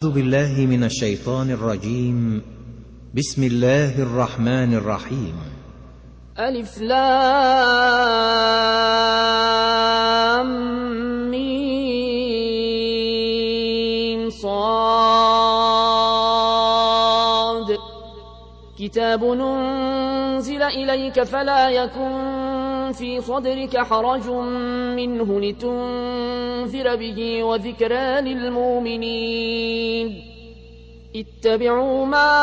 أعوذ بالله من الشيطان الرجيم. بسم الله الرحمن الرحيم. ألف لام ميم صاد كتاب أنزل إليك فلا يكن في صدرك حرج منه لتنذر به وذكرى للمؤمنين اتبعوا ما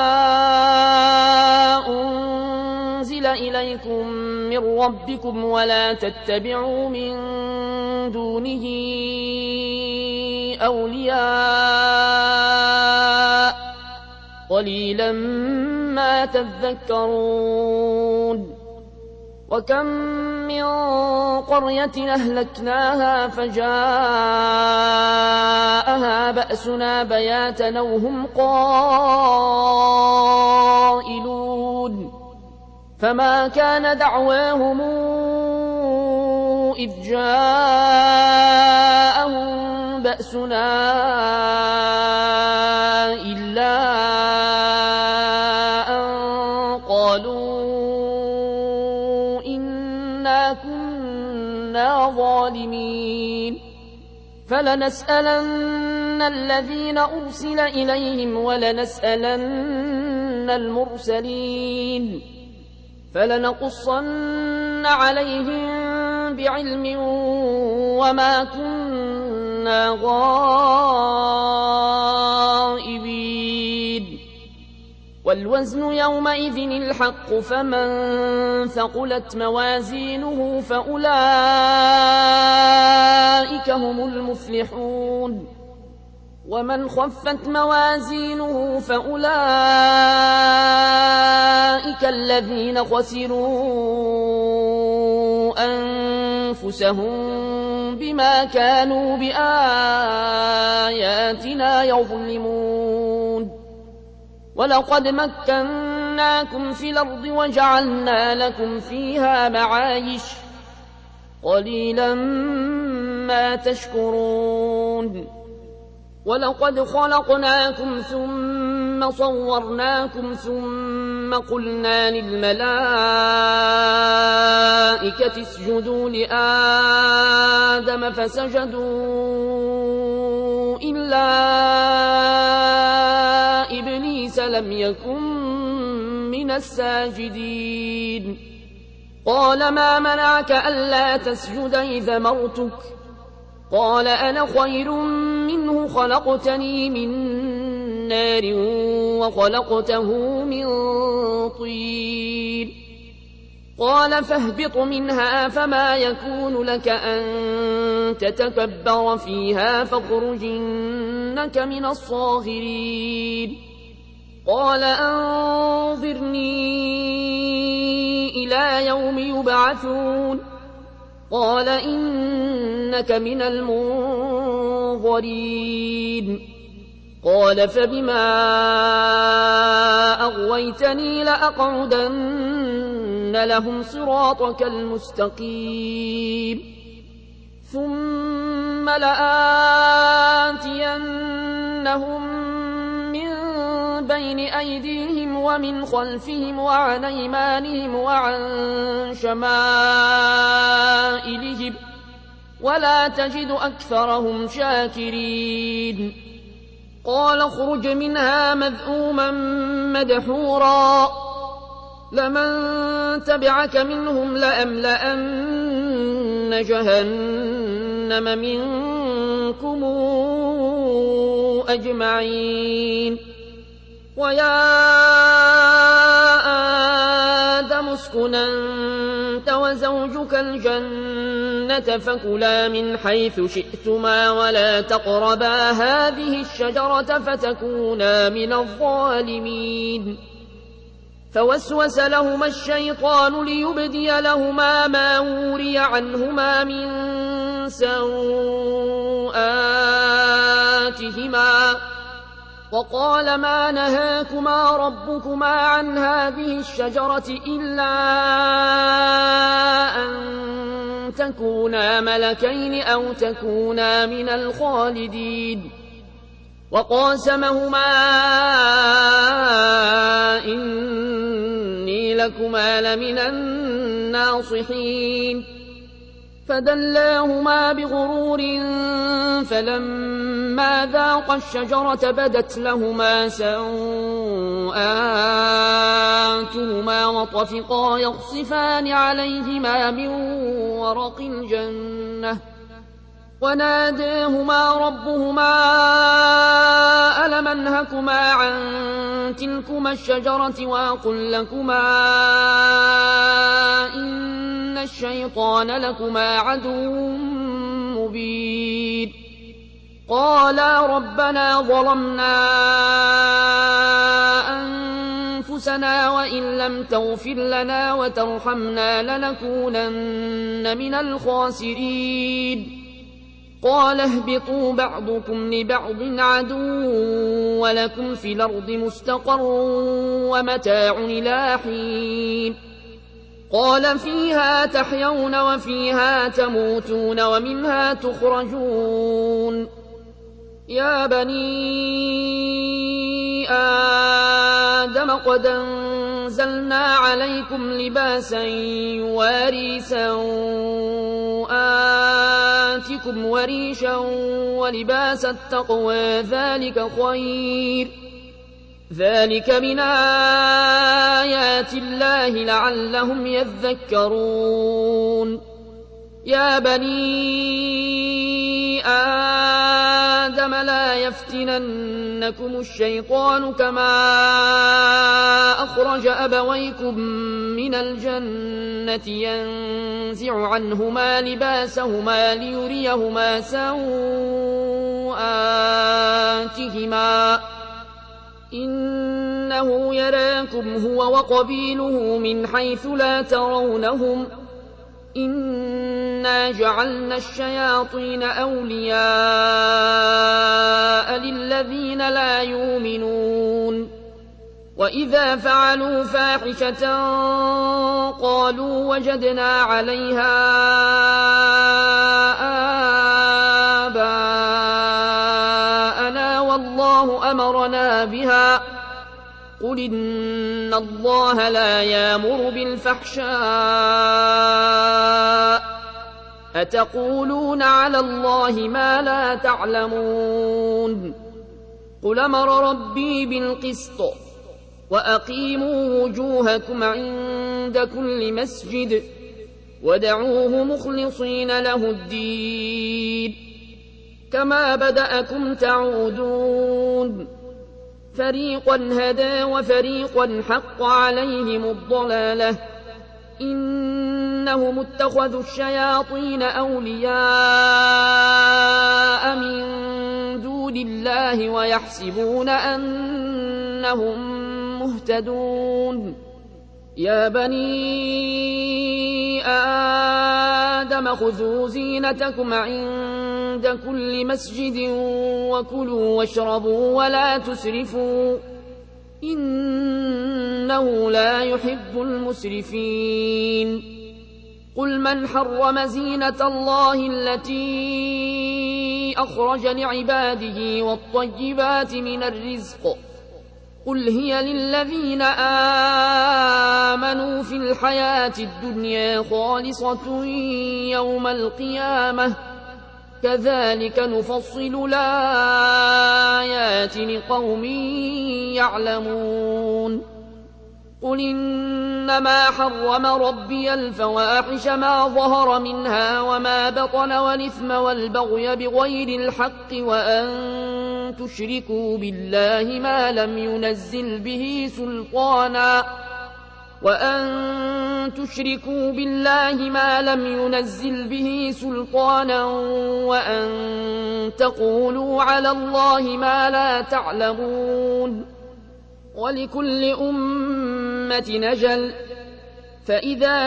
أنزل إليكم من ربكم ولا تتبعوا من دونه أولياء قليلا ما تذكرون وكم من قرية أهلكناها فجاءها بأسنا بياتا وهم قائلون فما كان دعواهم إذ جاءهم بأسنا إلا أن قالوا إنا كنا ظالمين فلنسألن الذين أرسل إليهم ولنسألن المرسلين فلنقصن عليهم بعلم وما كنا غائبين والوزن يومئذ الحق فمن ثقلت موازينه فأولئك هم المفلحون ومن خفت موازينه فأولئك الذين خسروا أنفسهم بما كانوا بآياتنا يظلمون ولقد مكناكم في الأرض وجعلنا لكم فيها معايش قليلا ما تشكرون ولقد خلقناكم ثم صورناكم ثم قلنا للملائكة اسجدوا لآدم فسجدوا إلا إبليس لم يكن من الساجدين قال ما منعك ألا تسجد إذا أمرتك قال أنا خير منه خلقتني من نار وخلقته من طين قال فاهبط منها فما يكون لك أن تتكبر فيها فاخرج إنك من الصاغرين قال أنظرني إلى يوم يبعثون قال إنك من المنظرين قال فبما أغويتني لأقعدن لهم صراطك المستقيم ثم لآتينهم من بين أيديهم ومن خلفهم وعن أيمانهم وعن شمائلهم ولا تجد أكثرهم شاكرين قال اخرج منها مذءوما مدحورا لمن تبعك منهم لأملأن جهنم منكم أجمعين ويا آدم اسكن أنت وزوجك الجنة فكلا من حيث شئتما ولا تقربا هذه الشجرة فتكونا من الظالمين فوسوس لهما الشيطان ليبدي لهما ما وري عنهما من سوآتهما وقال ما نهاكما ربكما عن هذه الشجرة إلا أن تكونا ملكين أو تكونا من الخالدين وقاسمهما إني لكما لمن الناصحين فدلاهما بغرور فلما ذاقا الشجرة بدت لهما سوآتهما وطفقا يخصفان عليهما من ورق الجنة وناداهما ربهما ألم أنهكما عن تلكما الشجرة وأقل لكما إن الشيطان لكما عدو مبين قالا ربنا ظلمنا أنفسنا وإن لم تغفر لنا وترحمنا لنكونن من الخاسرين قال اهبطوا بعضكم لبعض عدو ولكم في الأرض مستقر ومتاع إلى حين قال فيها تحيون وفيها تموتون ومنها تخرجون يا بني آدم قد أنزلنا عليكم لباسا يواري سوآتكم وريشا ولباس التقوى ذلك خير ذلك من آيات الله لعلهم يذكرون يا بني آدم لا يفتننكم الشيطان كما أخرج أبويكم من الجنة ينزع عنهما لباسهما ليريهما سوآتهما إنه يراكم هو وقبيله من حيث لا ترونهم إنا جعلنا الشياطين أولياء للذين لا يؤمنون وإذا فعلوا فاحشة قالوا وجدنا عليها آباءنا والله أمرنا بها قل إن الله لا يأمر بالفحشاء أتقولون على الله ما لا تعلمون قل أمر ربي بالقسط وأقيموا وجوهكم عند كل مسجد ودعوه مخلصين له الدين كما بدأكم تعودون فريقا هدى وفريقا حق عليهم الضلالة إنهم اتخذوا الشياطين أولياء من دون الله ويحسبون أنهم مهتدون يا بني آدم خذوا زينتكم عند كل مسجد وكلوا واشربوا ولا تسرفوا إنه لا يحب المسرفين قل من حرم زينة الله التي أخرج لعباده والطيبات من الرزق قل هي للذين آمنوا في الحياة الدنيا خالصة يوم القيامة كذلك نفصل الآيات لقوم يعلمون قل إنما حرم ربي الفواحش ما ظهر منها وما بطن والإثم والبغي بغير الحق وأن تشركوا بالله ما لم ينزل به سلطانا وأن تقولوا على الله ما لا تعلمون ولكل أمة نجل فإذا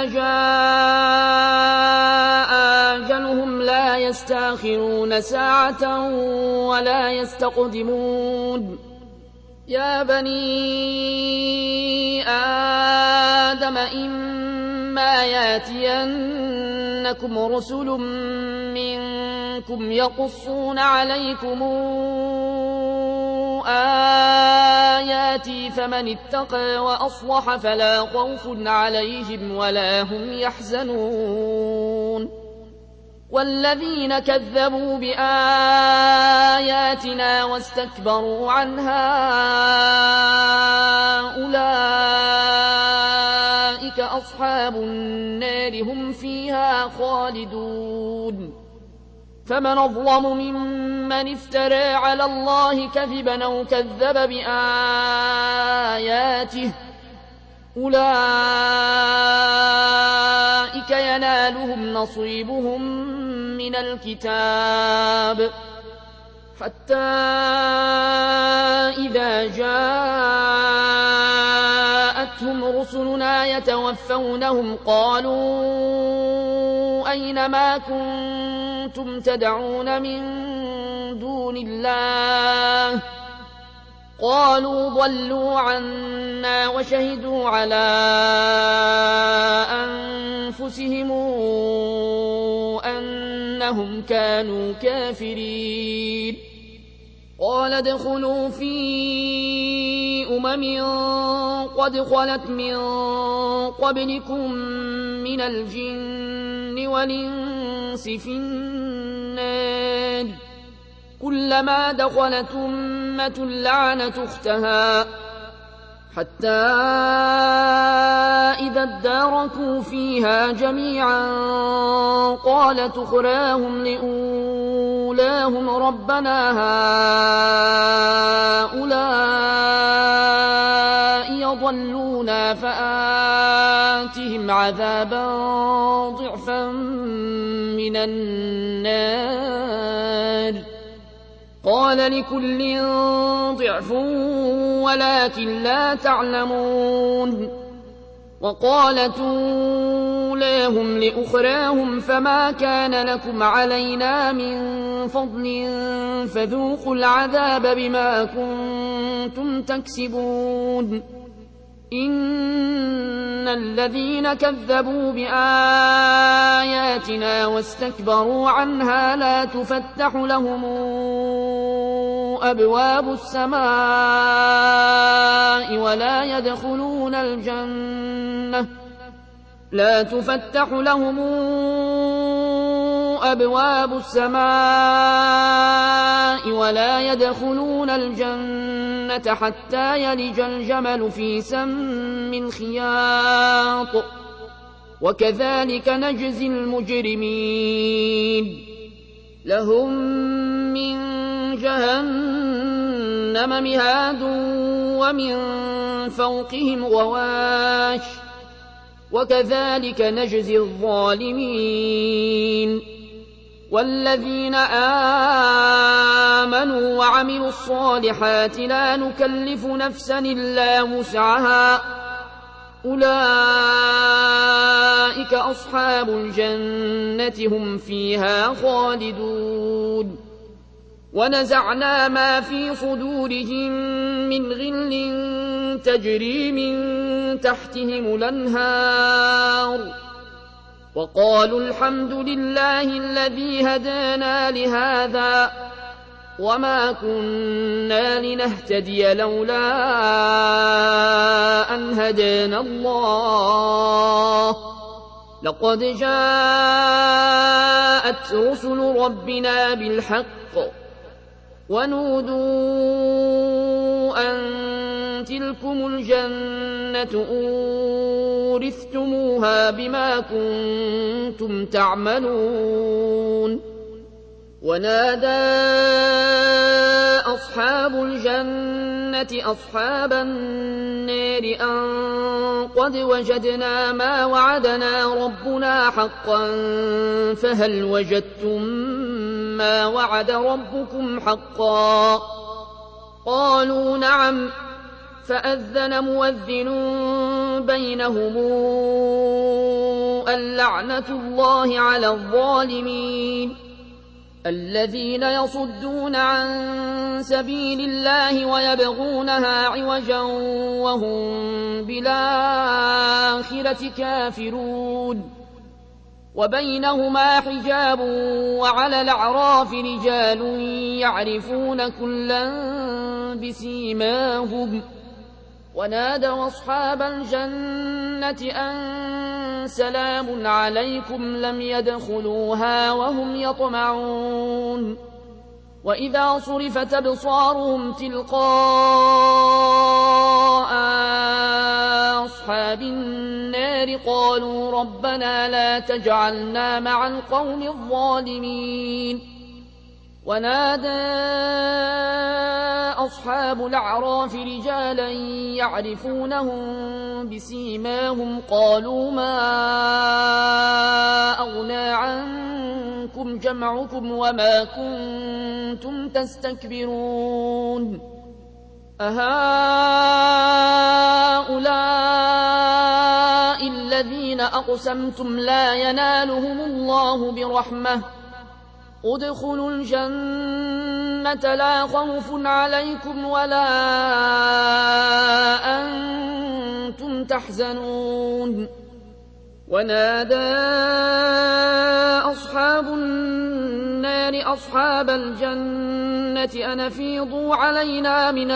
جاء أجلهم لا يستأخرون ساعة ولا يستقدمون يا بني آدم إما ياتينكم رسل منكم يقصون عليكم آياتي فمن اتقى وأصلح فلا خوف عليهم ولا هم يحزنون والذين كذبوا بآياتنا واستكبروا عنها أولئك أصحاب النار هم فيها خالدون فمن أظلم ممن افترى على الله كذبا أو كذب بآياته أولئك ينالهم نصيبهم من الكتاب حتى إذا جاءتهم رسلنا يتوفونهم قالوا أين ما كنتم تدعون من دون الله قالوا ضلوا عنا وشهدوا على أنفسهم أنهم كانوا كافرين قال ادخلوا في قد خلت من قبلكم من الجن والإنس في النار كلما دخلت أمة لعنت أختها حتى إذا اداركوا فيها جميعا قالت أخراهم لأولاهم ربنا هؤلاء يضلونا فآتهم عذابا ضعفا من النار قال لكل ضعف ولكن لا تعلمون وقالت أولاهم لأخراهم فما كان لكم علينا من فضل فذوقوا العذاب بما كنتم تكسبون إن الذين كذبوا بآياتنا واستكبروا عنها لا تفتح لهم أبواب السماء ولا يدخلون الجنة حتى يلج الجمل في سم الخياط وكذلك نجزي المجرمين لهم من جهنم مهاد ومن فوقهم غواش وكذلك نجزي الظالمين والذين آمنوا وعملوا الصالحات لا نكلف نفسا إلا وسعها أولئك أصحاب الجنة هم فيها خالدون ونزعنا ما في صدورهم من غل تجري من تحتهم الأنهار وقالوا الحمد لله الذي هدانا لهذا وما كنا لنهتدي لولا أن هدانا الله لقد جاءت رسل ربنا بالحق ونودوا أن تلكم الجنة أورثتموها بما كنتم تعملون ونادى أصحاب الجنة أصحاب النار أن قد وجدنا ما وعدنا ربنا حقا فهل وجدتم ما وعد ربكم حقا قالوا نعم فأذن مؤذن بينهم اللعنة الله على الظالمين الذين يصدون عن سبيل الله ويبغونها عوجا وهم بالآخرة كافرون وبينهما حجاب وعلى الأعراف رجال يعرفون كلا بسيماهم ونادوا أصحاب الجنة أن سلام عليكم لم يدخلوها وهم يطمعون وإذا صرفت أبصارهم تلقاء أصحاب النار قالوا ربنا لا تجعلنا مع القوم الظالمين ونادى أصحاب الأعراف رجالا يعرفونهم بسيماهم قالوا ما أغنى عنكم جمعكم وما كنتم تستكبرون أهؤلاء الذين أقسمتم لا ينالهم الله برحمة ادخلوا الجنة لا خوف عليكم ولا أنتم تحزنون ونادى أصحاب النار أصحاب الجنة أن أفيضوا علينا من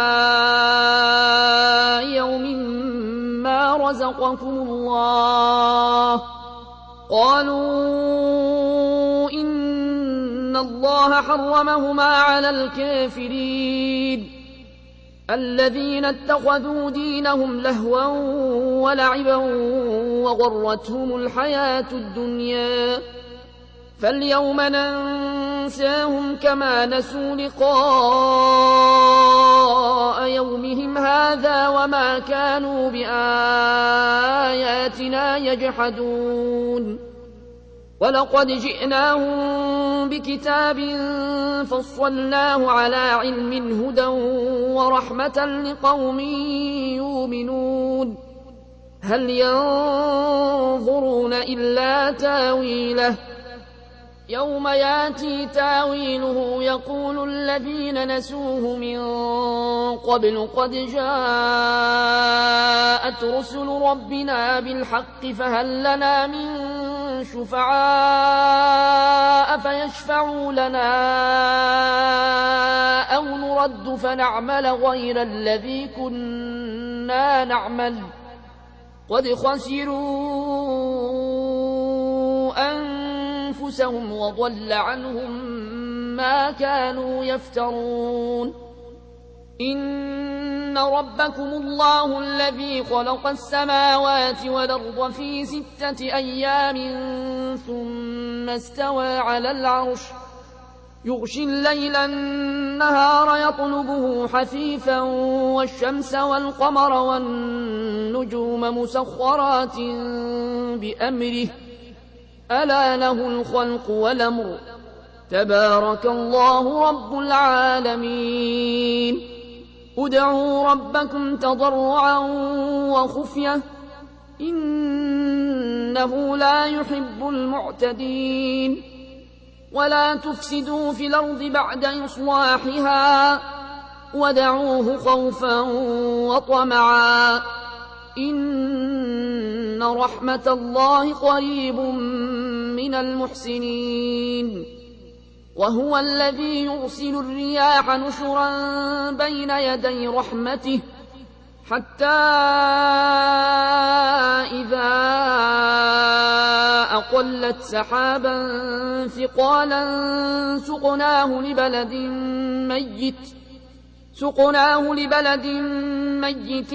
الماء يوم ما رزقكم الله قالوا إن الله حرمهما على الكافرين الذين اتخذوا دينهم لهوا ولعبا وغرتهم الحياة الدنيا فاليوم ننساهم كما نسوا لقاء يومهم هذا وما كانوا بآياتنا يجحدون ولقد جئناهم بكتاب فصلناه على علم هدى ورحمة لقوم يؤمنون هل ينظرون إلا تاويله يوم ياتي تاويله يقول الذين نسوه من قبل قد جاءت رسل ربنا بالحق فهل لنا من شفعاء فيشفعوا لنا أو نرد فنعمل غير الذي كنا نعمل قد خسروا أنفسهم وضل عنهم ما كانوا يفترون إن ربكم الله الذي خلق السماوات والأرض في 6 أيام ثم استوى على العرش يغشي الليل النهار يطلبه حثيثا والشمس والقمر والنجوم مسخرات بأمره ألا له الخلق والأمر تبارك الله رب العالمين ادعوا ربكم تضرعا وخفية إنه لا يحب المعتدين ولا تفسدوا في الأرض بعد إصلاحها ودعوه خوفا وطمعا إن رحمة الله قريب من المحسنين وهو الذي يرسل الرياح نشرا بين يدي رحمته حتى إذا أقلت سحابا ثقالا سقناه لبلد ميت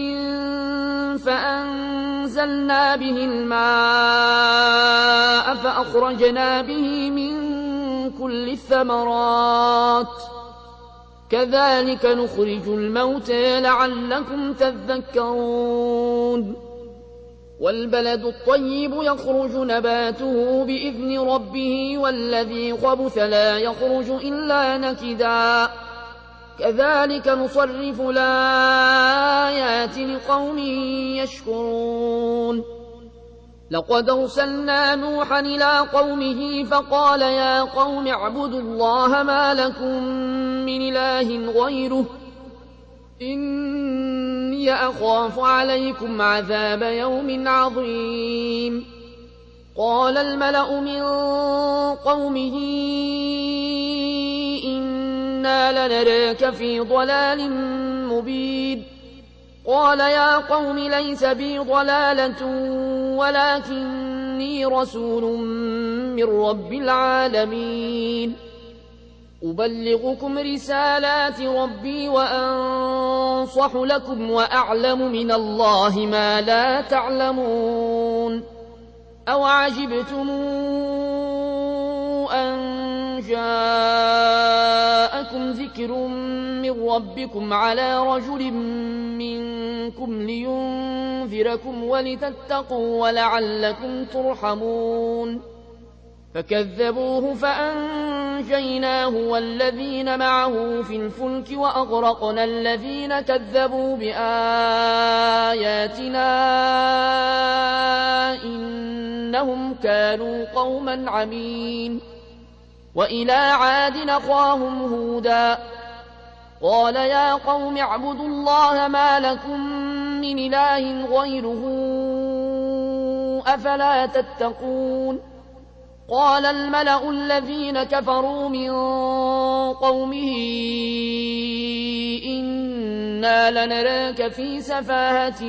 فأنزلنا به الماء فأخرجنا به من كل الثمرات كذلك نخرج الموتى لعلكم تذكرون والبلد الطيب يخرج نباته بإذن ربه والذي خبث لا يخرج إلا نكدا كذلك نصرف الآيات لقوم يشكرون لقد أرسلنا نوحا إلى قومه فقال يا قوم اعبدوا الله ما لكم من إله غيره إني أخاف عليكم عذاب يوم عظيم قال الملأ من قومه إنا لنراك في ضلال مبين قال يا قوم ليس بي ضلالة ولكني رسول من رب العالمين أبلغكم رسالات ربي وأنصح لكم وأعلم من الله ما لا تعلمون أوعجبتم أن جاءكم ذكر من ربكم على رجل منكم لينذركم ولتتقوا ولعلكم ترحمون فكذبوه فأنجيناه والذين معه في الفلك وأغرقنا الذين كذبوا بآياتنا إنهم كانوا قوما عمين وإلى عاد أخاهم هودا قال يا قوم اعبدوا الله ما لكم من إله غيره أفلا تتقون قال الملأ الذين كفروا من قومه إنا لنراك في سفاهة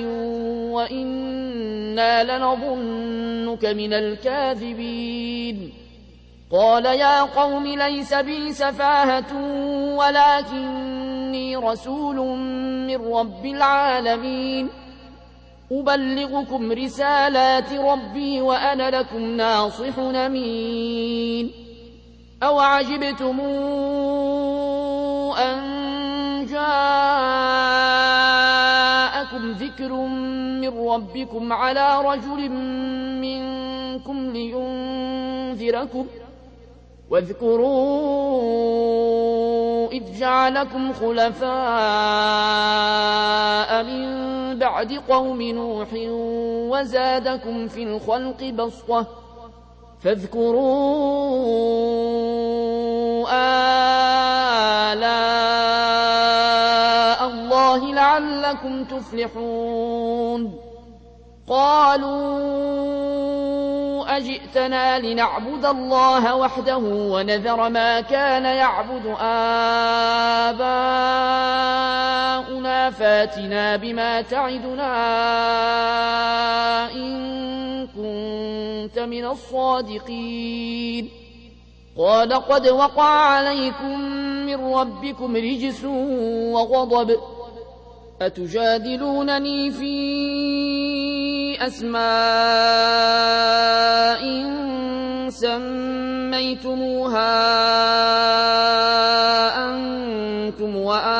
وإنا لنظنك من الكاذبين قال يا قوم ليس بي سفاهة ولكني رسول من رب العالمين أبلغكم رسالات ربي وأنا لكم ناصح أمين أوعجبتم أن جاءكم ذكر من ربكم على رجل منكم لينذركم واذكروا إذ جعلكم خلفاء من بعد قوم نوح وزادكم في الخلق بسطة فاذكروا آلاء الله لعلكم تفلحون قالوا أجئتنا لنعبد الله وحده ونذر ما كان يعبد آباؤنا فاتنا بما تعدنا إن كنت من الصادقين قال قد وقع عليكم من ربكم رجس وغضب أتجادلونني في أسماء سميتموها أنتم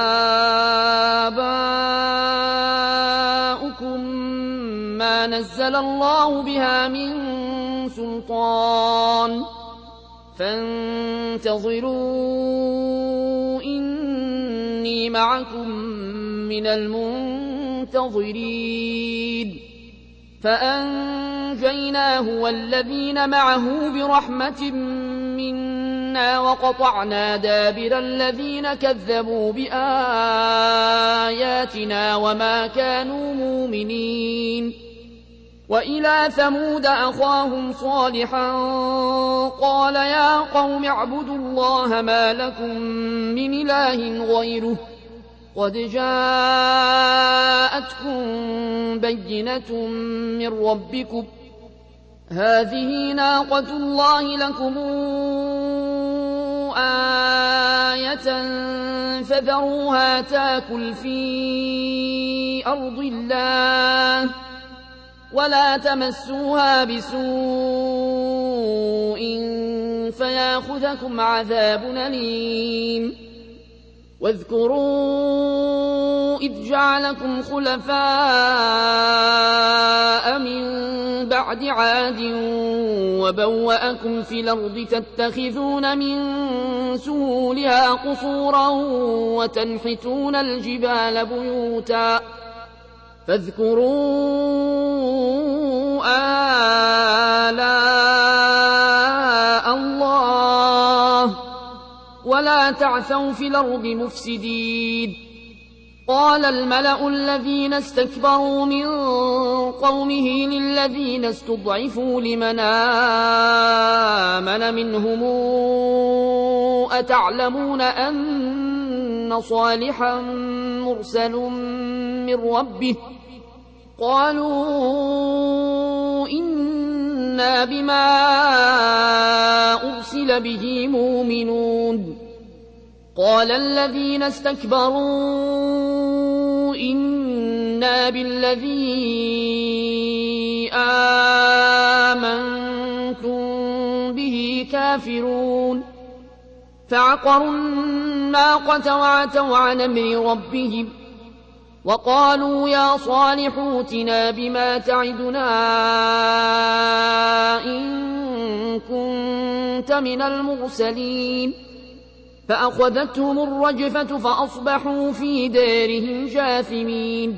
وآباؤكم ما نزل الله بها من سلطان فانتظروا إني معكم من المنتظرين فأنجيناه والذين معه برحمة منا وقطعنا دابر الذين كذبوا بآياتنا وما كانوا مؤمنين وإلى ثمود أخاهم صالحا قال يا قوم اعبدوا الله ما لكم من إله غيره قد جاءتكم بينة من ربكم هذه ناقة الله لكم آية فذروها تاكل في أرض الله ولا تمسوها بسوء فياخذكم عذاب أليم واذكروا إذ جعلكم خلفاء من بعد عاد وبوأكم في الأرض تتخذون من سهولها قصورا وتنحتون الجبال بيوتا فاذكروا آلاء الله ولا تعثوا في الأرض مفسدين قال الملأ الذين استكبروا من قومه للذين استضعفوا لمن آمن منهم أتعلمون أن صالحا مرسل من ربه قالوا إنا بما أرسل به مؤمنون قال الذين استكبروا إنا بالذي آمنتم به كافرون فعقروا الناقة وعتوا عن أمر ربهم وقالوا يا صالح ائتنا بما تعدنا إن كنت من المرسلين فأخذتهم الرجفة فأصبحوا في دارهم جاثمين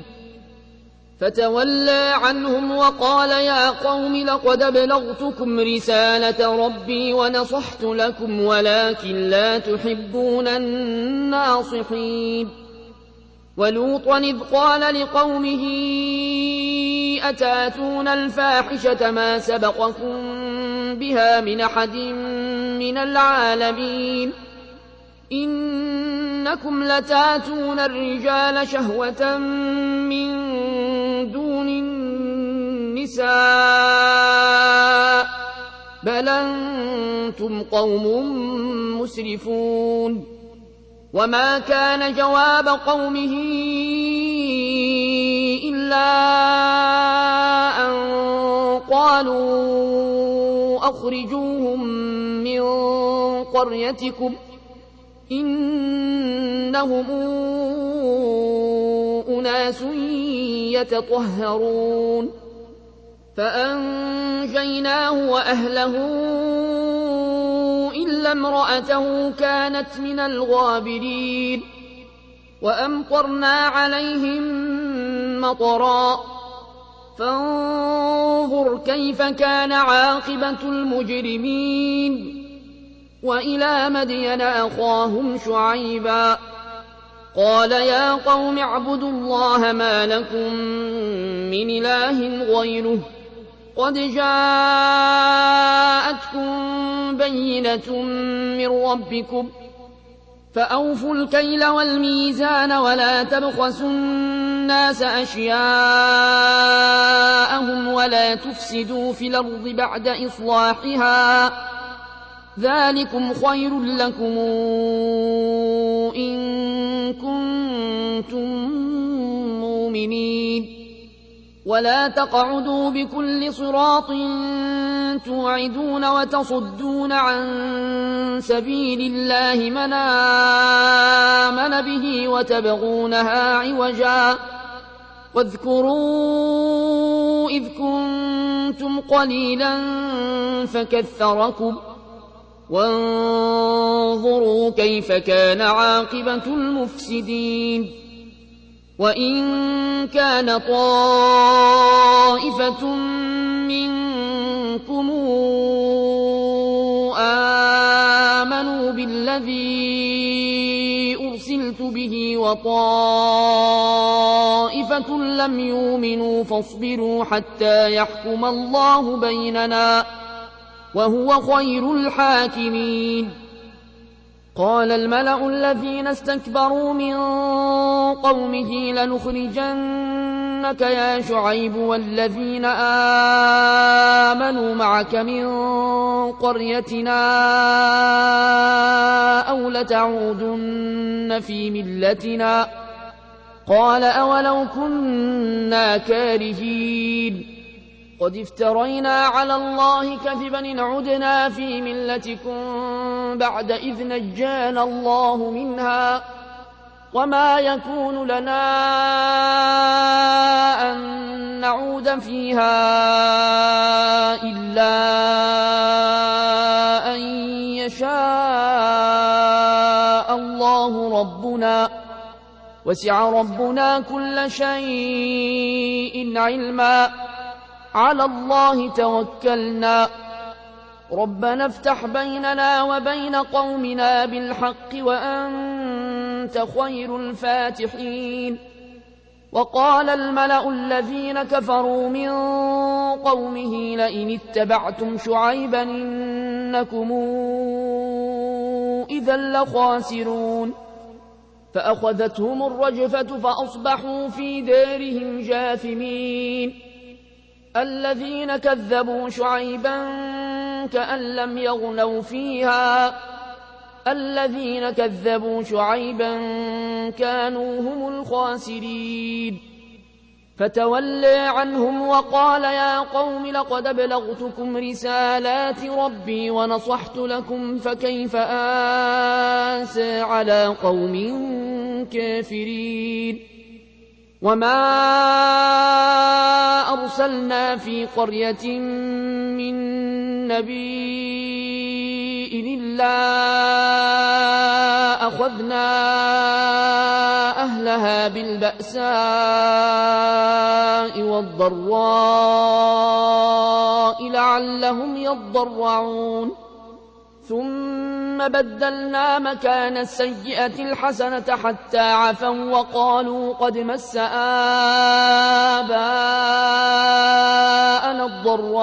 فتولى عنهم وقال يا قوم لقد أبلغتكم رسالة ربي ونصحت لكم ولكن لا تحبون الناصحين ولوطا إذ قال لقومه أتاتون الفاحشة ما سبقكم بها من أحد من العالمين إنكم لتاتون الرجال شهوة من دون النساء بل أنتم قوم مسرفون وما كان جواب قومه إلا أن قالوا أخرجوهم من قريتكم إنهم أناس يتطهرون فأنجيناه وأهله إلا امرأته كانت من الغابرين وأمطرنا عليهم مطرا فانظر كيف كان عاقبة المجرمين وإلى مدين أخاهم شعيبا قال يا قوم اعبدوا الله ما لكم من إله غيره قد جاءتكم بينة من ربكم فأوفوا الكيل والميزان ولا تبخسوا الناس أشياءهم ولا تفسدوا في الأرض بعد إصلاحها ذلكم خير لكم إن كنتم مؤمنين ولا تقعدوا بكل صراط توعدون وتصدون عن سبيل الله من آمن به وتبغونها عوجا واذكروا إذ كنتم قليلا فكثركم وانظروا كيف كان عاقبة المفسدين وإن كان طائفة منكم آمنوا بالذي أرسلت به وطائفة لم يؤمنوا فاصبروا حتى يحكم الله بيننا وهو خير الحاكمين قال الملأ الذين استكبروا من قومه لنخرجنك يا شعيب والذين آمنوا معك من قريتنا أو لتعودن في ملتنا قال أولو كنا كارهين قد افترينا على الله كذبا إن عدنا في ملتكم بعد إذ نجانا الله منها وما يكون لنا أن نعود فيها إلا أن يشاء الله ربنا وسع ربنا كل شيء علما على الله توكلنا ربنا افتح بيننا وبين قومنا بالحق وأنت خير الفاتحين وقال الملأ الذين كفروا من قومه لئن اتبعتم شعيبا إنكم إذا لخاسرون فأخذتهم الرجفة فأصبحوا في دارهم جاثمين. الذين كذبوا شعيبا كأن لم يغنوا فيها، الذين كذبوا شعيبا كانوا هم الخاسرين. فتولى عنهم وقال يا قوم لقد أبلغتكم رسالات ربي ونصحت لكم فكيف آسى على قوم كافرين. وما أرسلنا في قرية من نبي إلا أخذنا أهلها بالبأساء والضراء لعلهم يضرعون. ثم بدلنا مكان السيئة الحسنة حتى عفوا وقالوا قد مس آباءنا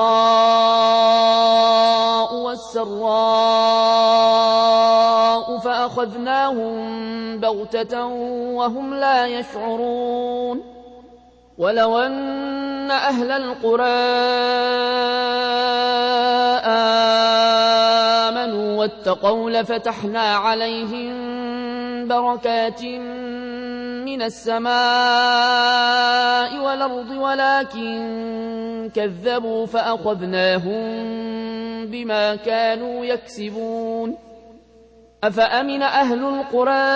الضراء والسراء فأخذناهم بغتة وهم لا يشعرون. ولو أن أهل القرى آمنوا واتقوا لفتحنا عليهم بركات من السماء والأرض ولكن كذبوا فأخذناهم بما كانوا يكسبون. أفأمن أهل القرى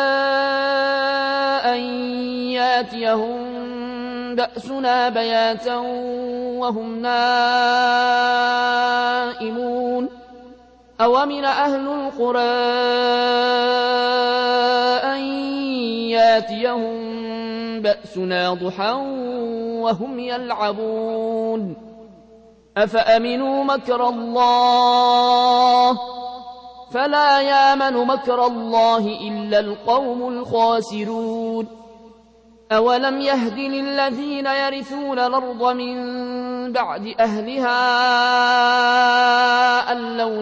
أن ياتيهم بأسنا بياتا وهم نائمون. أومن أهل القرى أن ياتيهم بأسنا ضحى وهم يلعبون. أفأمنوا مكر الله فلا يامن مكر الله إلا القوم الخاسرون. أولم يهد للذين يرثون الأرض من بعد أهلها أن لو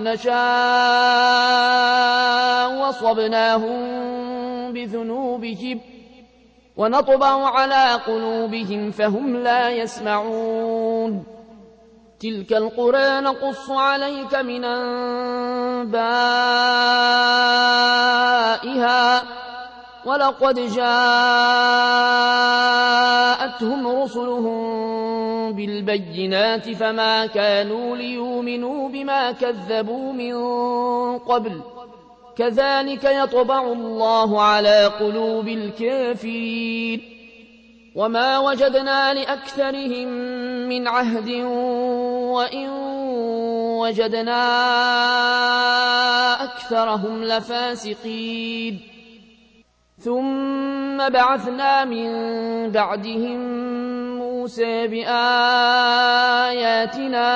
نشاء وصبناهم بذنوبهم ونطبع على قلوبهم فهم لا يسمعون. تلك القرى نقص عليك من أنبائها ولقد جاءتهم رسلهم بالبينات فما كانوا ليؤمنوا بما كذبوا من قبل كذلك يطبع الله على قلوب الكافرين. وما وجدنا لأكثرهم من عهد وإن وجدنا أكثرهم لفاسقين. ثم بعثنا من بعدهم موسى بآياتنا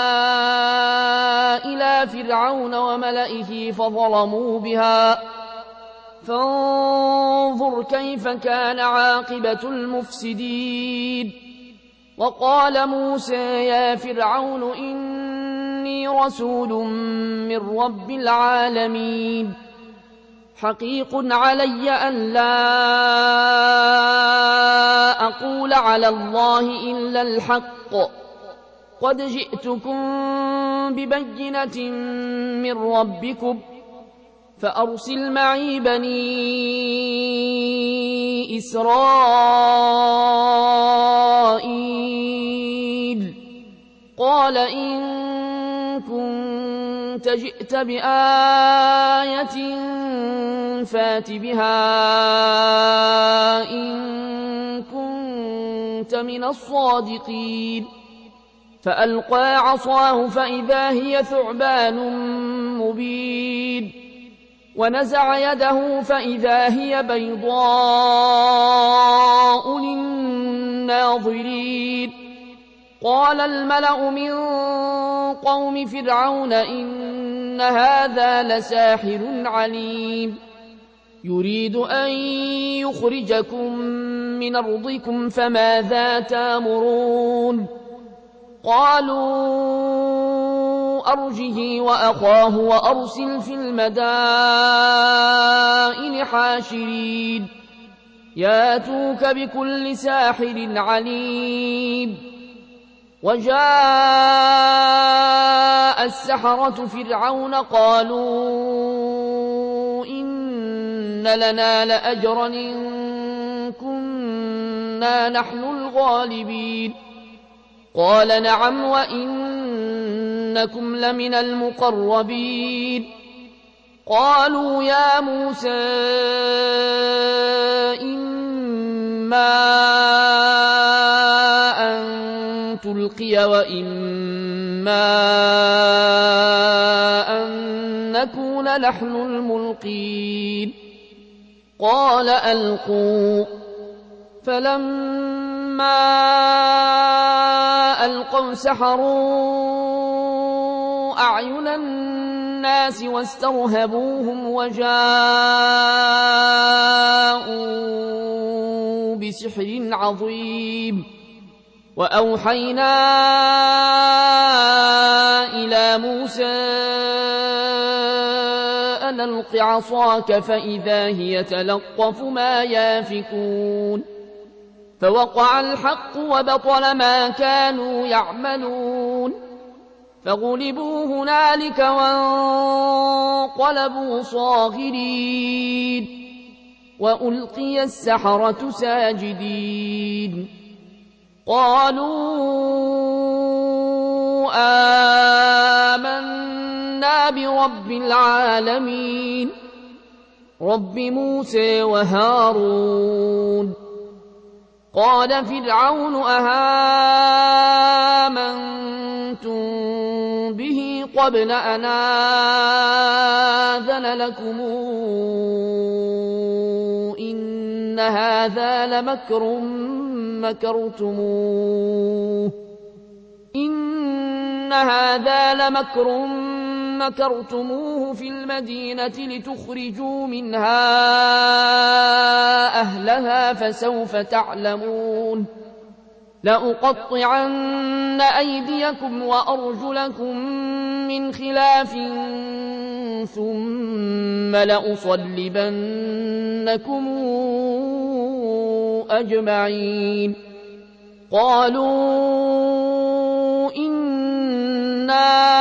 إلى فرعون وملئه فظلموا بها فانظر كيف كان عاقبة المفسدين. وقال موسى يا فرعون إني رسول من رب العالمين حقيق علي أن لا أقول على الله إلا الحق قد جئتكم ببينة من ربكم فأرسل معي بني إسرائيل. قال إن كنت جئت بآية فات بها إن كنت من الصادقين. فألقى عصاه فإذا هي ثعبان مبين ونزع يده فإذا هي بيضاء للناظرين. قال الملأ من قوم فرعون إن هذا لساحر عليم يريد أن يخرجكم من أرضكم فماذا تأمرون. قالوا أرجه وأخاه وأرسل في المدائن حاشرين ياتوك بكل ساحر عليم. وجاء السحرة فرعون قالوا إن لنا لأجرا إن كنا نحن الغالبين. قال نعم وإنكم لمن المقربين. قالوا يا موسى إما أن تلقي وإما أن نكون نحن الملقين. قال ألقوا. فلما ألقوا سحروا أعين الناس واسترهبوهم وجاءوا بسحر عظيم. وأوحينا إلى موسى أن ألق عصاك فإذا هي تلقف ما يافكون. فوقع الحق وبطل ما كانوا يعملون. فغلبوا هنالك وانقلبوا صاغرين وألقي السحرة ساجدين. قالوا آمنا برب العالمين رب موسى وهارون. قال فرعون أهامنتم به قبل أن آذن لكم إن هذا لمكر مكرتموه في المدينة لتخرجوا منها أهلها فسوف تعلمون. لأقطعن أيديكم وأرجلكم من خلاف ثم لأصلبنكم أجمعين. قالوا إنا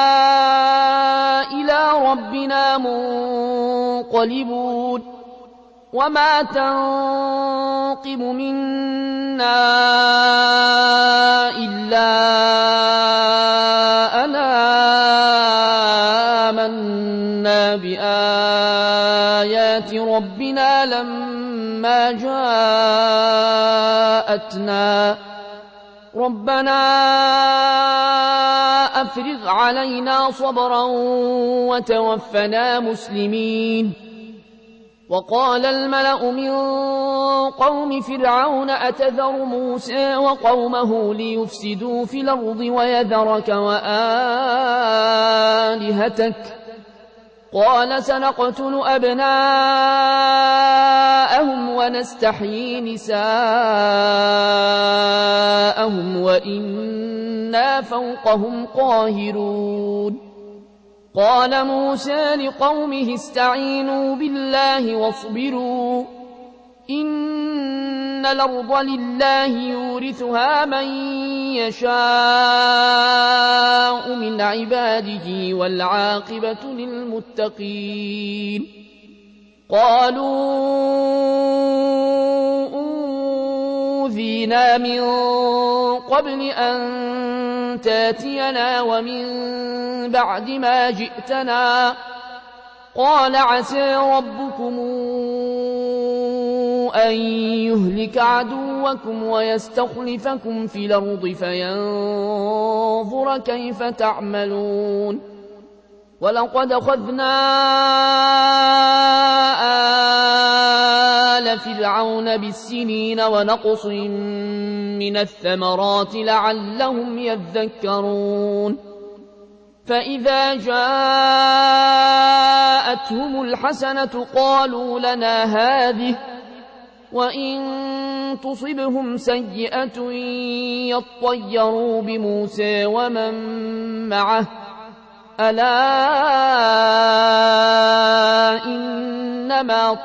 إلى ربنا منقلبون. وما تنقم منا إلا أن آمنا بآيات ربنا لما جاءتنا ربنا أفرغ علينا صبرا وتوفنا مسلمين. وقال الملأ من قوم فرعون أتذر موسى وقومه ليفسدوا في الأرض ويذرك وآلهتك قال سنقتل أبناءهم ونستحيي نساءهم وإنا فوقهم قاهرون. قال موسى لقومه استعينوا بالله واصبروا إن الأرض لله يورثها من يشاء من عباده والعاقبة للمتقين. قالوا أوذينا من قبل أن تاتينا ومن بعد ما جئتنا قال عسى ربكم أن يهلك عدوكم ويستخلفكم في الأرض فينظر كيف تعملون. ولقد أخذنا آل فرعون بالسنين ونقص من الثمرات لعلهم يذكرون. فإذا جاءتهم الحسنة قالوا لنا هذه وإن تصبهم سيئة يطيروا بموسى ومن معه ألا إنما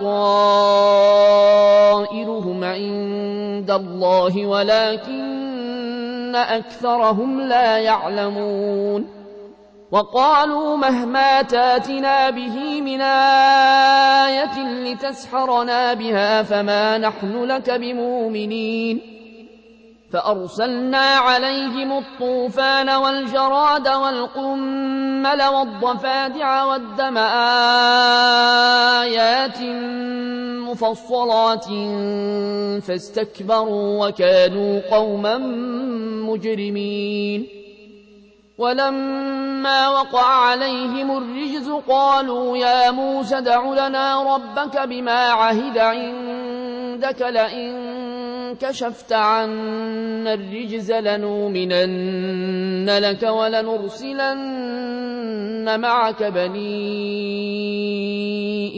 طائرهم عند الله ولكن أكثرهم لا يعلمون وقالوا مهما تاتنا به من آية لتسحرنا بها فما نحن لك بمؤمنين فأرسلنا عليهم الطوفان والجراد والقمل والضفادع والدم آيات مفصلات فاستكبروا وكانوا قوما مجرمين ولما وقع عليهم الرجز قالوا يا موسى ادع لنا ربك بما عهد عندك لئن كشفت عنا الرجز لنؤمنن لك ولنرسلن معك بني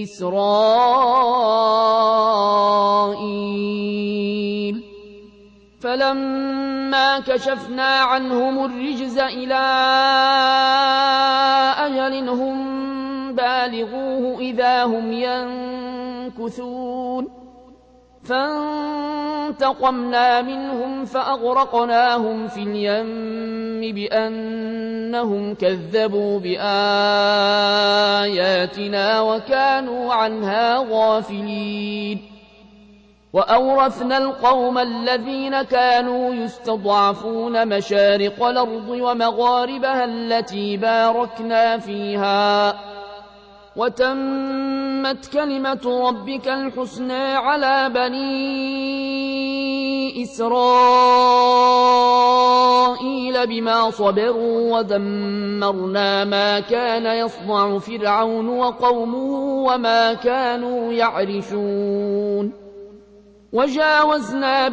إسرائيل فلما كشفنا عنهم الرجز إلى أجل هم بالغوه إذا هم ينكثون فانتقمنا منهم فأغرقناهم في اليم بأنهم كذبوا بآياتنا وكانوا عنها غافلين وأورثنا القوم الذين كانوا يستضعفون مشارق الأرض ومغاربها التي باركنا فيها وتمت كلمة ربك الحسنى على بني إسرائيل بما صبروا ودمرنا ما كان يصنع فرعون وقومه وما كانوا يعرشون وجاوزنا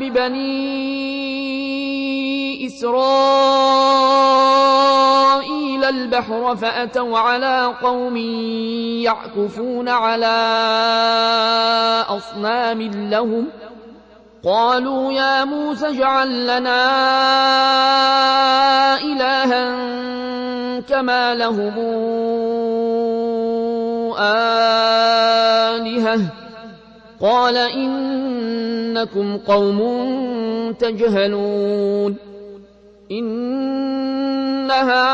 ببني إسرائيل البحر فأتوا على قوم يعكفون على أصنام لهم قالوا يا موسى اجعل لنا إلها كما لهم آلهة قال إنكم قوم تجهلون إن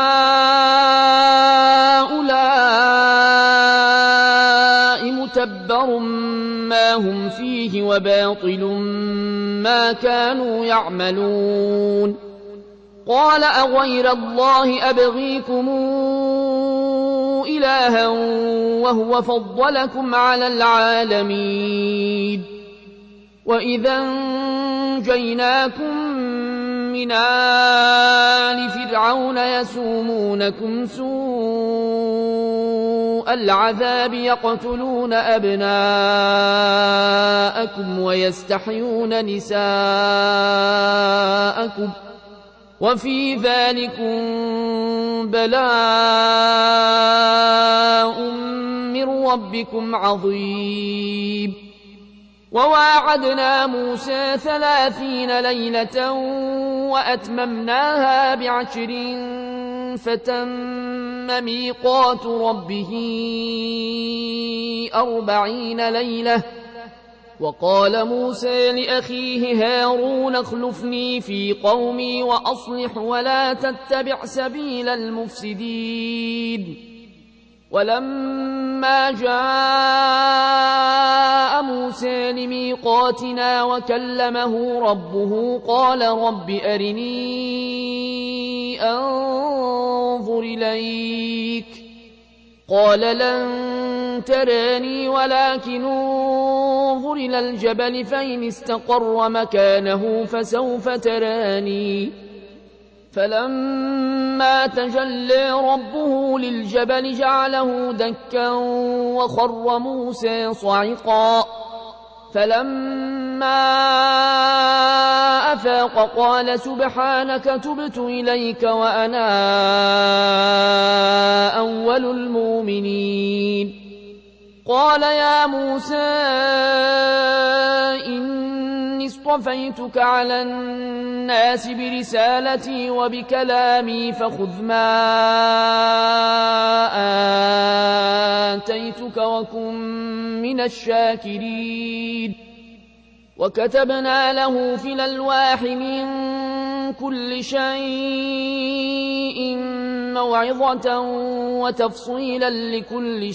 هؤلاء متبر ما هم فيه وباطل ما كانوا يعملون قال أغير الله أبغيكم إلها وهو فضلكم على العالمين وإذا انجيناكم من آل فرعون يسومونكم سوء العذاب يقتلون أبناءكم ويستحيون نساءكم وفي ذلكم بلاء من ربكم عظيم وواعدنا موسى 30 ليلة وأتممناها ب10 فتم ميقات ربه 40 ليلة وقال موسى لأخيه هارون اخلفني في قومي وأصلح ولا تتبع سبيل المفسدين ولما جاء موسى لميقاتنا وكلمه ربه قال رب أرني أنظر إليك قال لن تراني ولكن انظر إلى الجبل فإن استقر مكانه فسوف تراني فلما تجلى ربه للجبل جعله دكا وخر موسى صعقا فلما أفاق قال سبحانك تبت إليك وأنا أول قال يا موسى إني إني اصطفيتك على الناس برسالتي وبكلامي فخذ ما آتيتك وكن من الشاكرين وكتبنا له في الألواح من كل شيء موعظة وتفصيلا لكل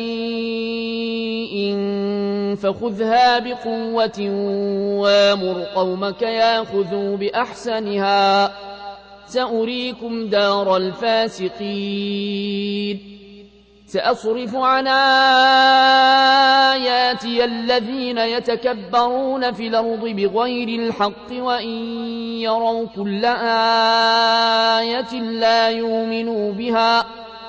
شيء فخذها بقوة وامر قومك ياخذوا بأحسنها سأريكم دار الفاسقين سأصرف عن آياتي الذين يتكبرون في الأرض بغير الحق وإن يروا كل آية لا يؤمنوا بها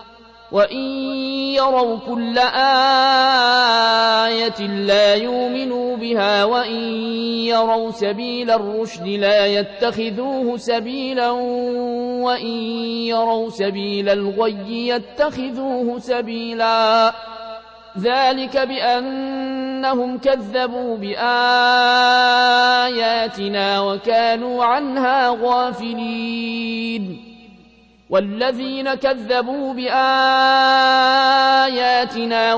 وإن يروا سبيل الرشد لا يتخذوه سبيلا وإن يروا سبيل الغي يتخذوه سبيلا ذلك بأنهم كذبوا بآياتنا وكانوا عنها غافلين والذين كذبوا بآياتنا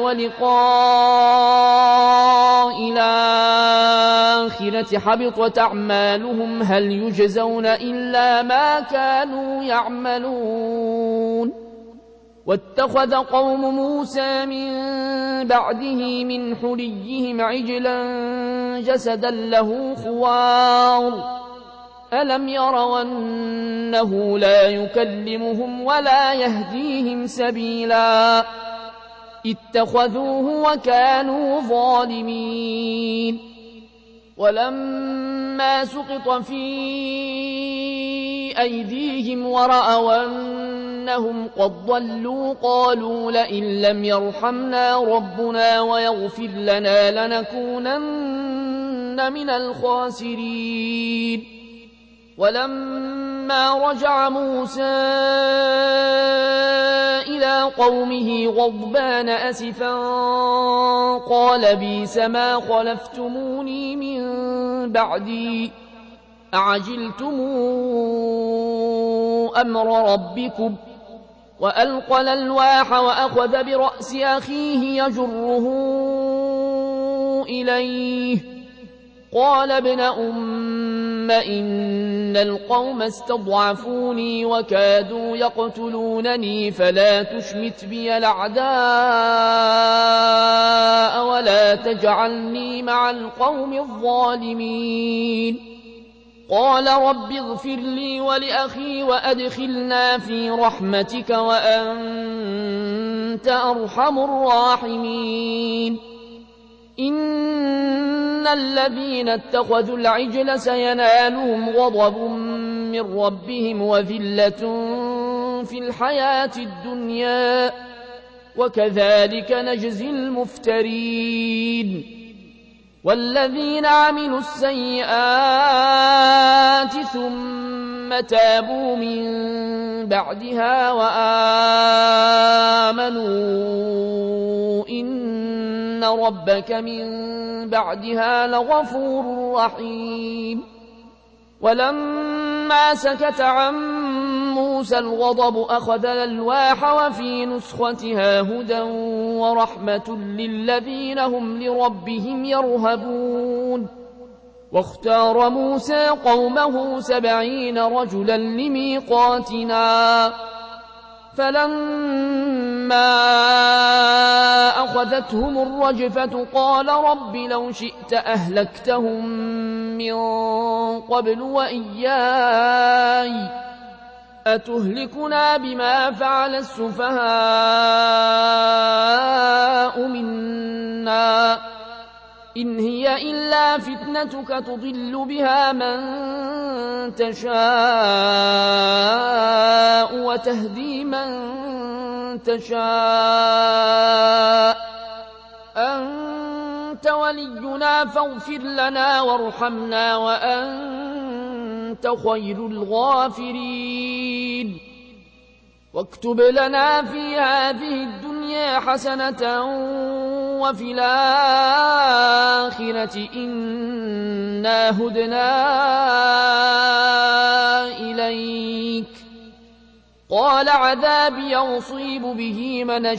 ولقاء الآخرة حبطت أعمالهم هل يجزون إلا ما كانوا يعملون واتخذ قوم موسى من بعده من حليهم عجلا جسدا له خوار ألم يروا أنه لا يكلمهم ولا يهديهم سبيلا اتخذوه وكانوا ظالمين ولما سقط في أيديهم ورأوا أنهم قد ضلوا قالوا لئن لم يرحمنا ربنا ويغفر لنا لنكونن من الخاسرين ولما رجع موسى إلى قومه غضبان أسفا قال بئس ما خلفتموني من بعدي أعجلتم أمر ربكم وألقى الألواح وأخذ برأس أخيه يجره إليه قال ابن أم إن القوم استضعفوني وكادوا يقتلونني فلا تشمت بي الأعداء ولا تجعلني مع القوم الظالمين قال رب اغفر لي ولأخي وأدخلنا في رحمتك وأنت أرحم الراحمين إن الذين اتخذوا العجل سينالهم غضب من ربهم وذلة في الحياة الدنيا وكذلك نجزي المفترين والذين عملوا السيئات ثم تابوا من بعدها وآمنوا إن ربك من بعدها لغفور رحيم ولما سكت عن موسى الغضب أخذ الألواح وفي نسختها هدى ورحمة للذين هم لربهم يرهبون واختار موسى قومه 70 رجلا لميقاتنا فلما أخذتهم الرجفة قال رب لو شئت أهلكتهم من قبل وإياي أتهلكنا بما فعل السفهاء منا إن هي إلا فتنتك تضل بها من تشاء وتهدي من تشاء أنت ولينا فاغفر لنا وارحمنا وأنت خير الغافرين واكتب لنا في هذه الدنيا حسنة وفي الآخرة إنا إنا هدنا إليك قال عذابي يصيب به من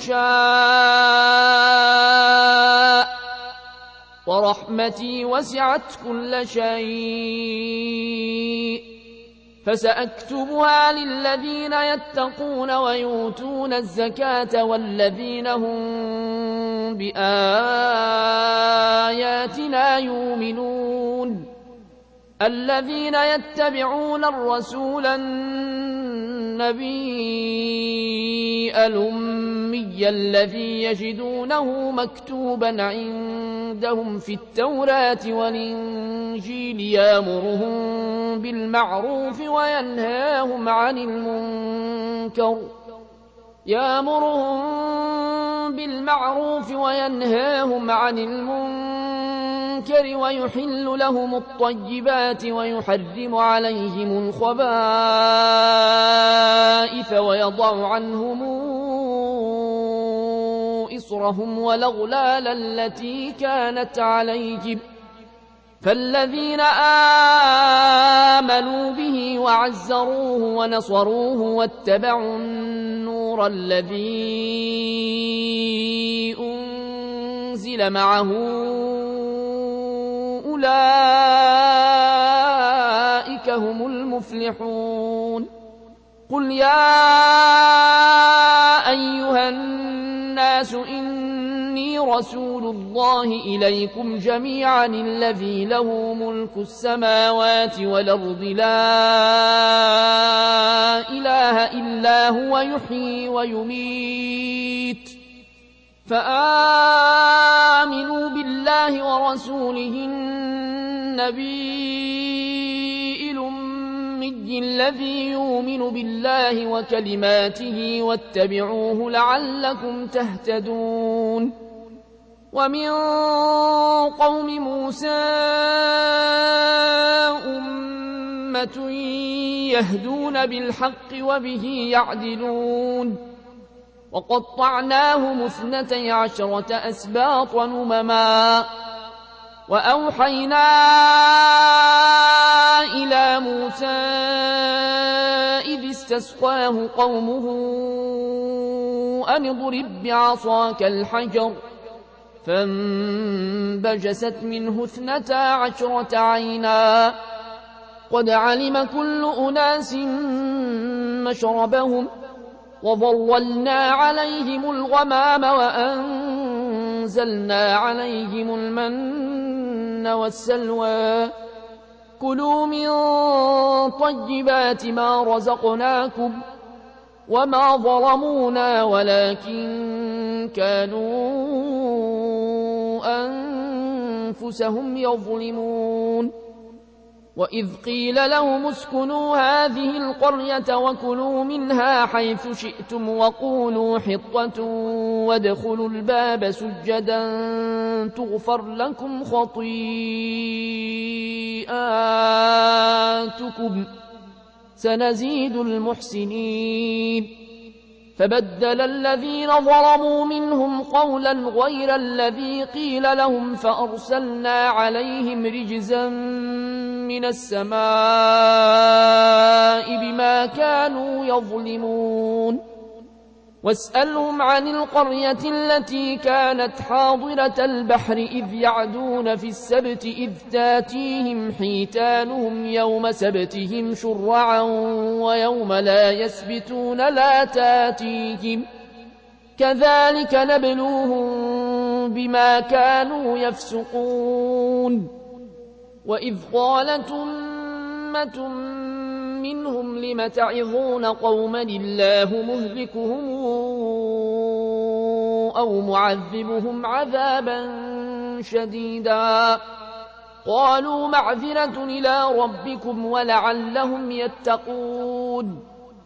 شاء ورحمتي وسعت كل شيء فسأكتبها للذين يتقون ويؤتون الزكاة والذين هم بآياتنا يؤمنون الذين يتبعون الرسول النبي الأمي الذي يجدونه مكتوبا عندهم في التوراة والإنجيل يأمرهم بالمعروف وينهاهم عن المنكر ويحل لهم الطيبات ويحرم عليهم الخبائث ويضع عنهم إصرهم والأغلال التي كانت عليهم فالذين آمنوا به وعزروه ونصروه واتبعوا النور الذي أنزل معه أولئك هم المفلحون قل يا أيها الناس إني رسول الله إليكم جميعا الذي له ملك السماوات والأرض لا إله إلا هو يحيي ويميت فآمنوا بالله ورسوله النبي الأمي الذي يؤمن بالله وكلماته واتبعوه لعلكم تهتدون ومن قوم موسى أمة يهدون بالحق وبه يعدلون وقطعناهم 12 أسباطا أمما وأوحينا إلى موسى إذ استسقاه قومه أن اضرب بعصاك الحجر فانبجست منه 12 عينا قد علم كل أناس مشربهم وظللنا عليهم الغمام وأنزلنا عليهم المن والسلوى كلوا من طيبات ما رزقناكم وما ظلمونا ولكن كانوا أنفسهم يظلمون وإذ قيل لهم اسكنوا هذه القرية وكلوا منها حيث شئتم وقولوا حطة وادخلوا الباب سجدا تغفر لكم خطيئاتكم سنزيد المحسنين فبدل الذين ظلموا منهم قولا غير الذي قيل لهم فأرسلنا عليهم رجزا من السماء بما كانوا يظلمون واسألهم عن القرية التي كانت حاضرة البحر إذ يعدون في السبت إذ تاتيهم حيتانهم يوم سبتهم شرعا ويوم لا يسبتون لا تاتيهم كذلك نبلوهم بما كانوا يفسقون وإذ قالت أمة منهم لم تعظون قوما الله مهلكهم أو معذبهم عذابا شديدا قالوا معذرة إلى ربكم ولعلهم يتقون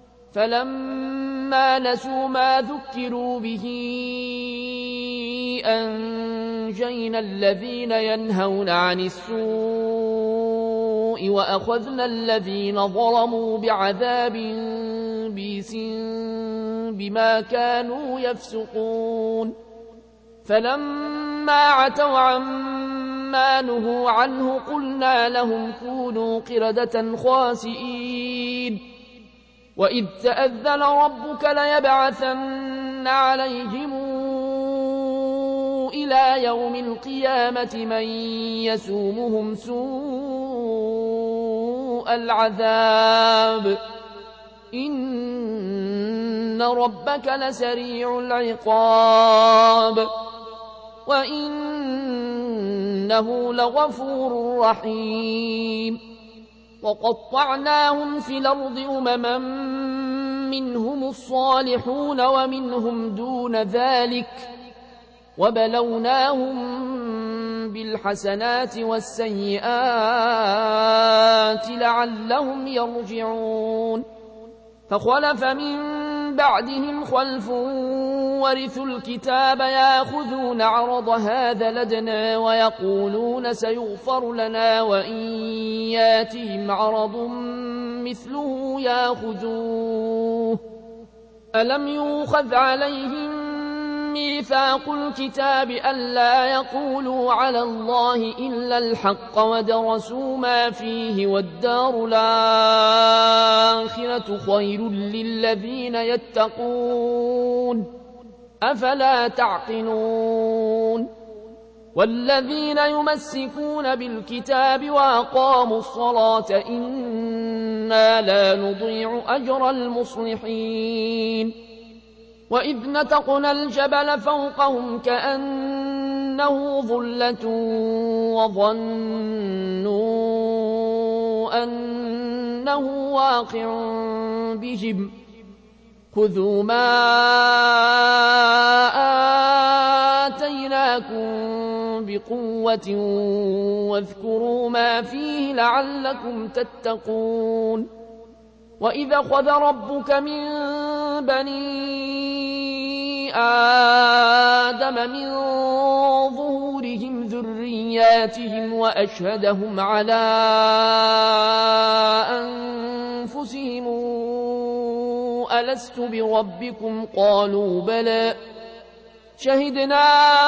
فلما نسوا ما ذكروا به أنجينا الذين ينهون عن السوء وأخذنا الذين ظلموا بعذاب بئس بما كانوا يفسقون فلما عتوا عما ما نهوا عنه قلنا لهم كونوا قردة خاسئين وإذ تأذن ربك ليبعثن عليهم إلى يوم القيامة من يسومهم سوء العذاب إن ربك لسريع العقاب وإنه لغفور رحيم وقطعناهم في الأرض أمما منهم الصالحون ومنهم دون ذلك وبلوناهم بالحسنات والسيئات لعلهم يرجعون فخلف من بعدهم خلف ورثوا الكتاب ياخذون عرض هذا لدنا ويقولون سيغفر لنا وإن ياتهم عرض مثله ياخذوه ألم يؤخذ عليهم ميثاق الكتاب ألا يقولوا على الله إلا الحق ودرسوا ما فيه والدار الآخرة خير للذين يتقون أفلا تعقلون والذين يمسكون بالكتاب وأقاموا الصلاة إنا لا نضيع أجر المصلحين وإذ نتقنا الجبل فوقهم كأنه ظلة وظنوا أنه واقع بهم خذوا ما آتيناكم بقوة واذكروا ما فيه لعلكم تتقون وإذا خذ ربك من بني آدم من ظهورهم ذرياتهم وأشهدهم على أنفسهم ألست بربكم قالوا بلى شهدنا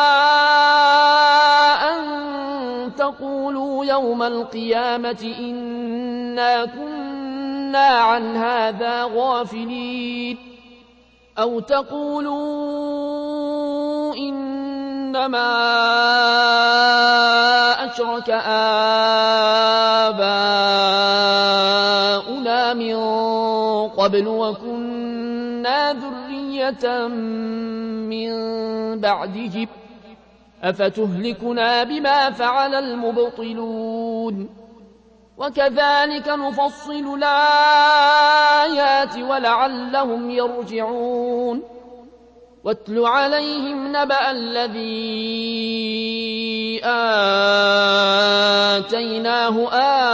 أن تقولوا يوم القيامة إنا كنا عن هذا غافلين أو تقولوا إنما أشرك آباؤنا من قبل وكنا ذرية من بعدهم أفتهلكنا بما فعل المبطلون وكذلك نفصل الآيات ولعلهم يرجعون واتل عليهم نبأ الذي آتيناه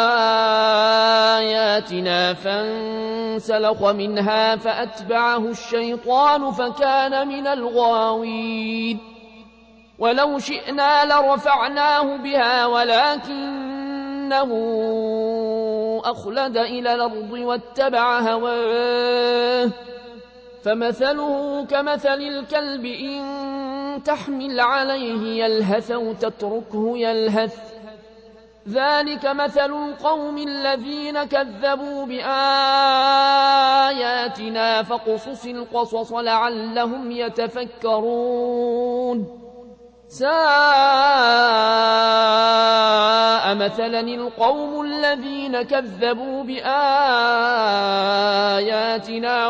آياتنا فانسلخ منها فأتبعه الشيطان فكان من الغاوين ولو شئنا لرفعناه بها ولكنه أخلد إلى الأرض واتبع هواه فمثله كمثل الكلب إن تحمل عليه يلهث أو تتركه يلهث ذلك مثل القوم الذين كذبوا بآياتنا فاقصص القصص لعلهم يتفكرون ساء مثلا القوم الذين كذبوا بآياتنا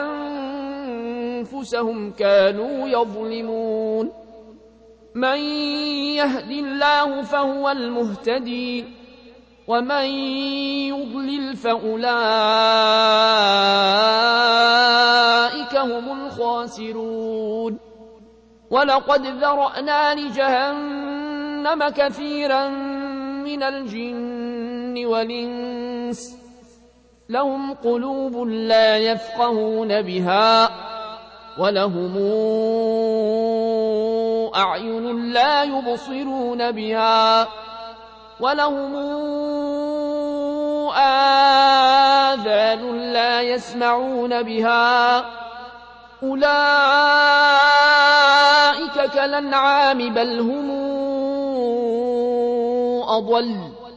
وأنفسهم كانوا يظلمون من يهد الله فهو المهتدي ومن يضلل فأولئك هم الخاسرون ولقد ذرأنا لجهنم كثيرا من الجن والإنس لهم قلوب لا يفقهون بها ولهم أعين لا يبصرون بها ولهم آذان لا يسمعون بها أولئك كالأنعام بل هم أضل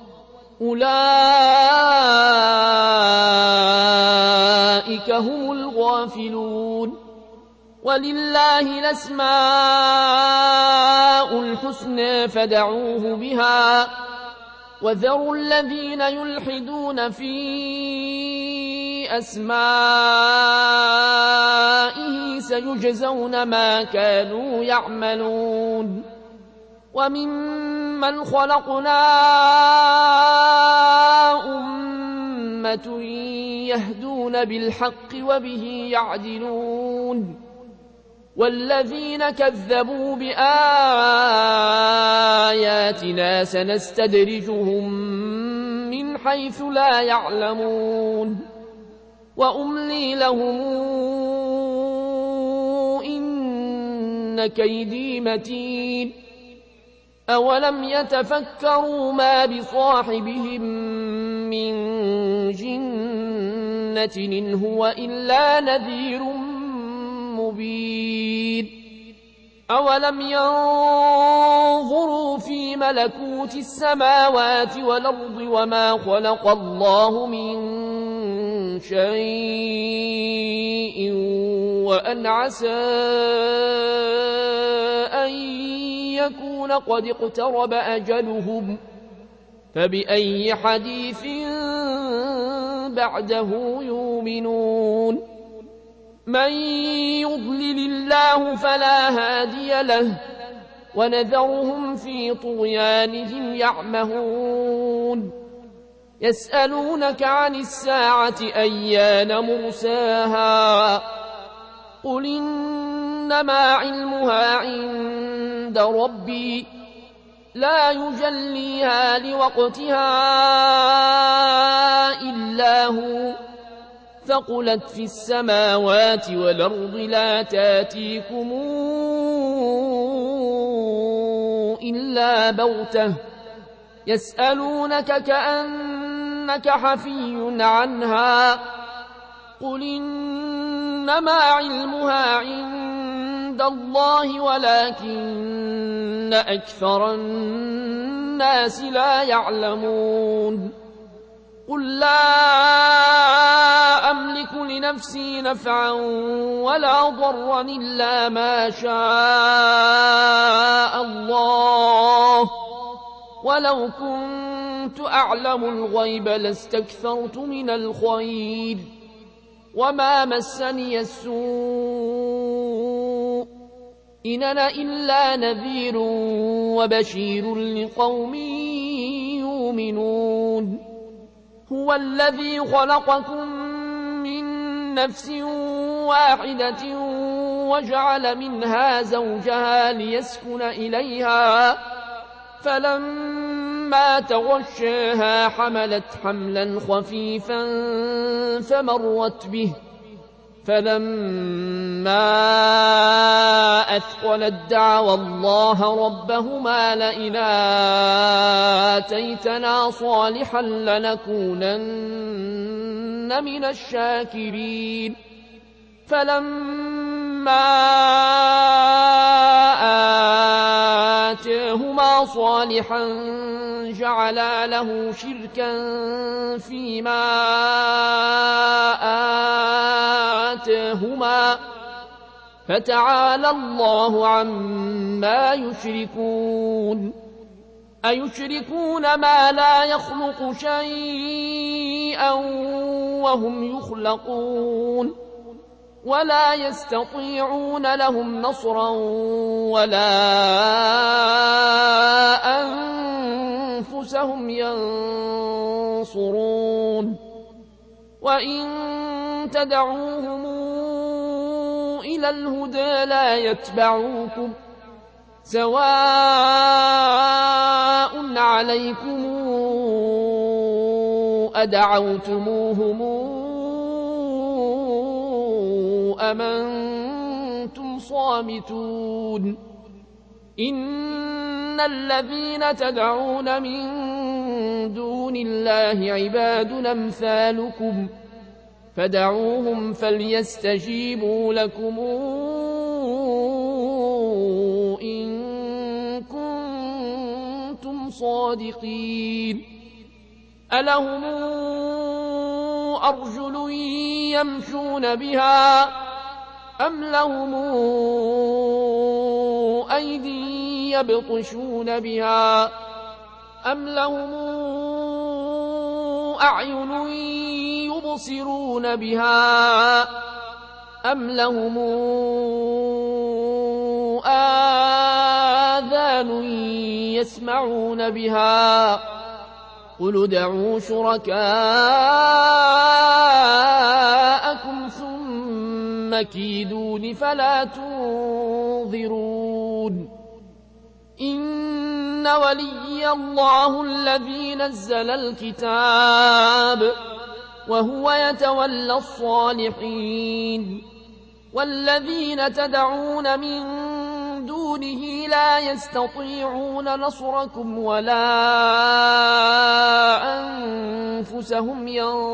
أولئك هم الغافلون ولله الأسماء الحسنى فادعوه بها وذروا الذين يلحدون في أسمائه سيجزون ما كانوا يعملون وممن خلقنا أمة يهدون بالحق وبه يعدلون والذين كذبوا بآياتنا سنستدرجهم من حيث لا يعلمون وأملي لهم إن كيدي متين أولم يتفكروا ما بصاحبهم من جنة إن هو إلا نذير مبين أولم ينظروا في ملكوت السماوات والأرض وما خلق الله من شيء وأن عسى أن يكون قد اقترب أجلهم فبأي حديث بعده يؤمنون من يضلل الله فلا هادي له ونذرهم في طغيانهم يعمهون يسألونك عن الساعة أيان مرساها قل إنما علمها عند ربي لا يجليها لوقتها إلا هو ثقلت في السماوات والأرض لا تاتيكم إلا بغتة يسألونك كأنك حفي عنها قل إنما علمها عند الله ولكن أكثر الناس لا يعلمون قل لا أملك لنفسي نفعا ولا ضرا إلا ما شاء الله ولو كنت أعلم الغيب لاستكثرت من الخير وما مسني السوء إن أنا إلا نذير وبشير لقوم يؤمنون هو الذي خلقكم من نفس واحدة وجعل منها زوجها ليسكن إليها فلما تغشاها حملت حملا خفيفا فمرت به فلما أثقلت دعوا الله ربهما لئن آتيتنا صالحا لنكونن من الشاكرين فلما آتاهما صالحا جعلا له شركا فيما آتاهما فتعالى الله عما يشركون أيشركون ما لا يخلق شيئا وهم يخلقون ولا يستطيعون لهم نصرا ولا أنفسهم ينصرون وإن تدعوهم إلى الهدى لا يتبعوكم سواء عليكم أدعوتموهم أم أنتم صامتون إن الذين تدعون من دون الله عباد أمثالكم فدعوهم فليستجيبوا لكم إن كنتم صادقين ألهم أرجل يمشون بها أم لهم أيدي يبطشون بها أم لهم أعين يبصرون بها أم لهم آذان يسمعون بها قل ادعوا شركاءكم ثم كيدون فلا تنظرون إن ولي الله الذي نزل الكتاب وهو يتولى الصالحين والذين تدعون من دونه لا يستطيعون نصركم ولا أنفسهم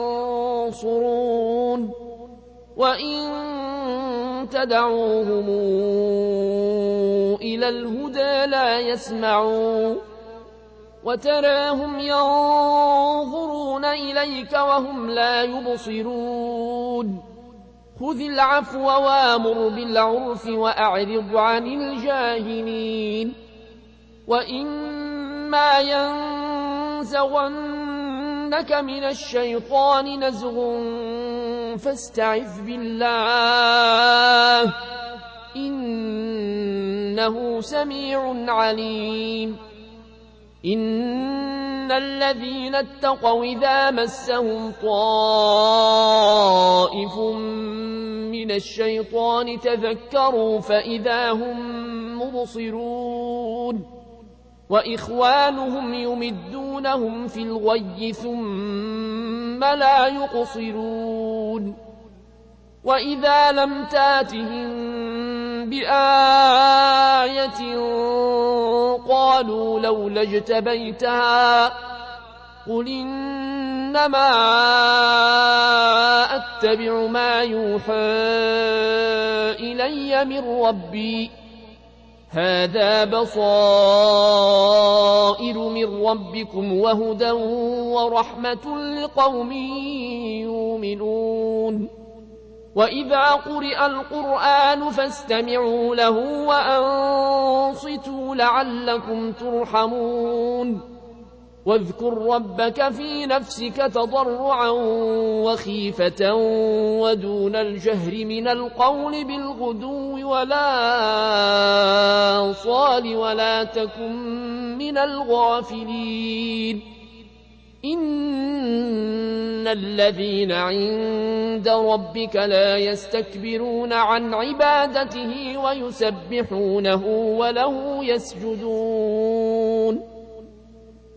ينصرون وإن تدعوهم إلى الهدى لا يسمعون وتراهم ينظرون إليك وهم لا يبصرون خذ العفو وامر بالعرف وأعرض عن الجاهلين وإما ينزغنك من الشيطان نزغ فاستعذ بالله إنه سميع عليم إن الذين اتقوا إذا مسهم طائف من الشيطان تذكروا فإذا هم مبصرون وإخوانهم يمدونهم في الغي ثم لا يقصرون وإذا لم تاتهم بآية قالوا لولا اجتبيتها قل إنما أتبع ما يوحى إلي من ربي هذا بصائر من ربكم وهدى ورحمة لقوم يؤمنون وإذا قرئ القرآن فاستمعوا له وأنصتوا لعلكم ترحمون واذكر ربك في نفسك تضرعا وخيفة ودون الجهر من القول بالغدو ولا صال ولا تكن من الغافلين إن الذين عند ربك لا يستكبرون عن عبادته ويسبحونه وله يسجدون